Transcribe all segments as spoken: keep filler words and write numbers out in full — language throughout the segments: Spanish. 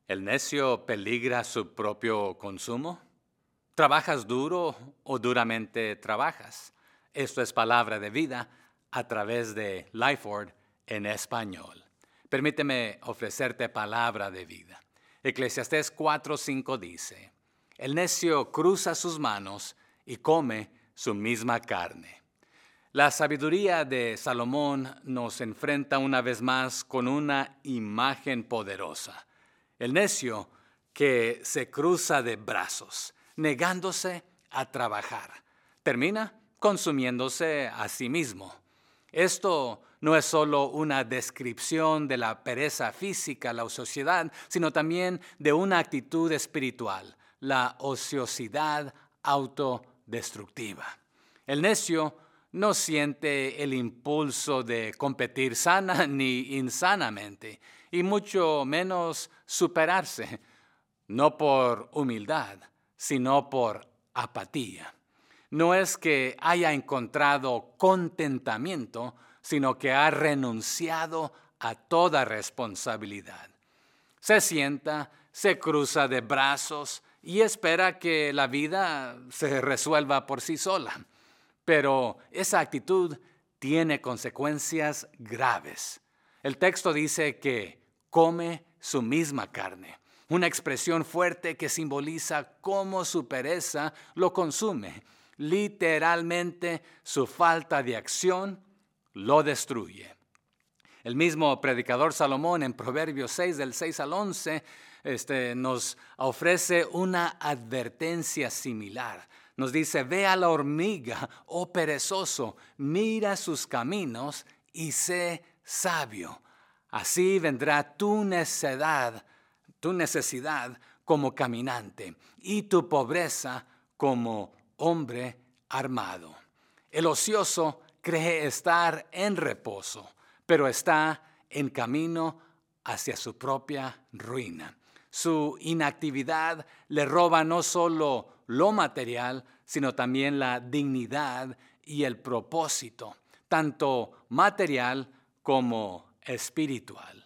¿El necio peligra su propio consumo? ¿Trabajas duro o duramente trabajas? Esto es palabra de vida a través de Lifeword en español. Permíteme ofrecerte palabra de vida. Eclesiastés cuatro cinco dice, el necio cruza sus manos y come su misma carne. La sabiduría de Salomón nos enfrenta una vez más con una imagen poderosa. El necio que se cruza de brazos, negándose a trabajar, termina consumiéndose a sí mismo. Esto no es solo una descripción de la pereza física, la ociosidad, sino también de una actitud espiritual, la ociosidad autodestructiva. El necio no siente el impulso de competir sana ni insanamente, y mucho menos superarse, no por humildad, sino por apatía. No es que haya encontrado contentamiento, sino que ha renunciado a toda responsabilidad. Se sienta, se cruza de brazos y espera que la vida se resuelva por sí sola. Pero esa actitud tiene consecuencias graves. El texto dice que come su misma carne, una expresión fuerte que simboliza cómo su pereza lo consume. Literalmente, su falta de acción lo destruye. El mismo predicador Salomón en Proverbios seis, del seis al once, este, nos ofrece una advertencia similar. Nos dice, ve a la hormiga, oh perezoso, mira sus caminos y sé sabio. Así vendrá tu necedad, tu necesidad como caminante y tu pobreza como hombre armado. El ocioso cree estar en reposo, pero está en camino hacia su propia ruina. Su inactividad le roba no solo lo material, sino también la dignidad y el propósito, tanto material como espiritual.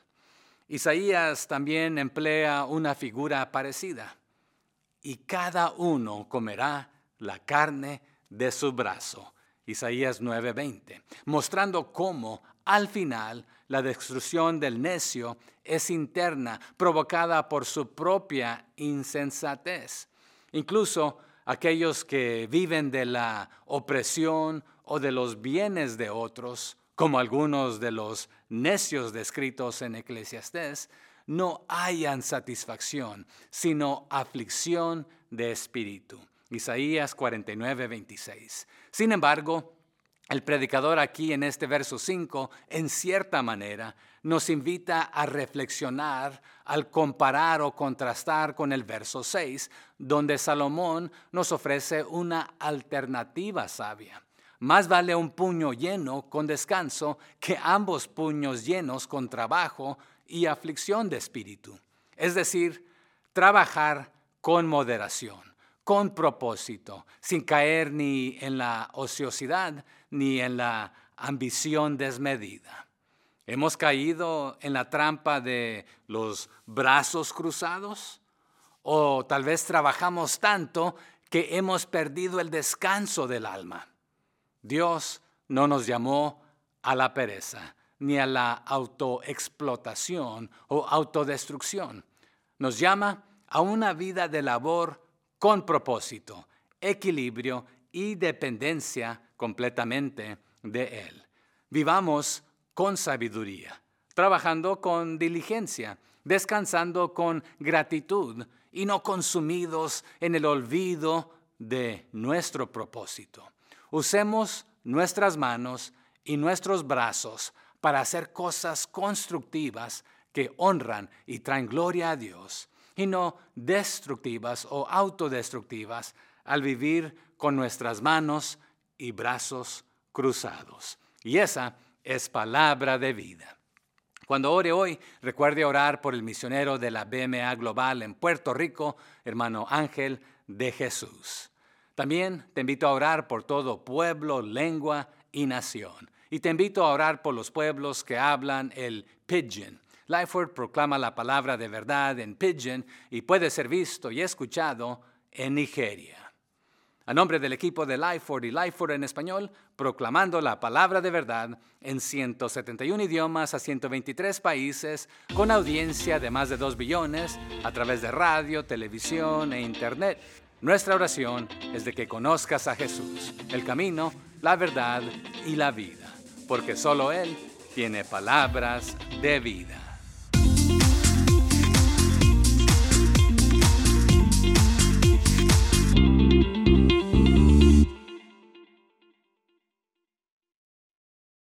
Isaías también emplea una figura parecida. Y cada uno comerá la carne de su brazo. Isaías nueve veinte, mostrando cómo al final la destrucción del necio es interna, provocada por su propia insensatez. Incluso aquellos que viven de la opresión o de los bienes de otros, como algunos de los necios descritos en Eclesiastés, no hayan satisfacción, sino aflicción de espíritu. Isaías cuarenta y nueve veintiséis. Sin embargo, el predicador aquí en este verso cinco, en cierta manera, nos invita a reflexionar al comparar o contrastar con el verso seis, donde Salomón nos ofrece una alternativa sabia. Más vale un puño lleno con descanso que ambos puños llenos con trabajo y aflicción de espíritu. Es decir, trabajar con moderación, con propósito, sin caer ni en la ociosidad ni en la ambición desmedida. ¿Hemos caído en la trampa de los brazos cruzados? ¿O tal vez trabajamos tanto que hemos perdido el descanso del alma? Dios no nos llamó a la pereza, ni a la autoexplotación o autodestrucción. Nos llama a una vida de labor con propósito, equilibrio y dependencia completamente de Él. Vivamos con sabiduría, trabajando con diligencia, descansando con gratitud y no consumidos en el olvido de nuestro propósito. Usemos nuestras manos y nuestros brazos para hacer cosas constructivas que honran y traen gloria a Dios, y no destructivas o autodestructivas al vivir con nuestras manos y brazos cruzados. Y esa es palabra de vida. Cuando ore hoy, recuerde orar por el misionero de la B M A Global en Puerto Rico, hermano Ángel de Jesús. También te invito a orar por todo pueblo, lengua y nación. Y te invito a orar por los pueblos que hablan el pidgin, Lifeword proclama la palabra de verdad en Pidgin y puede ser visto y escuchado en Nigeria. A nombre del equipo de Lifeword y Lifeword en español, proclamando la palabra de verdad en ciento setenta y uno idiomas a ciento veintitrés países, con audiencia de más de dos billones, a través de radio, televisión e internet. Nuestra oración es de que conozcas a Jesús, el camino, la verdad y la vida, porque solo Él tiene palabras de vida.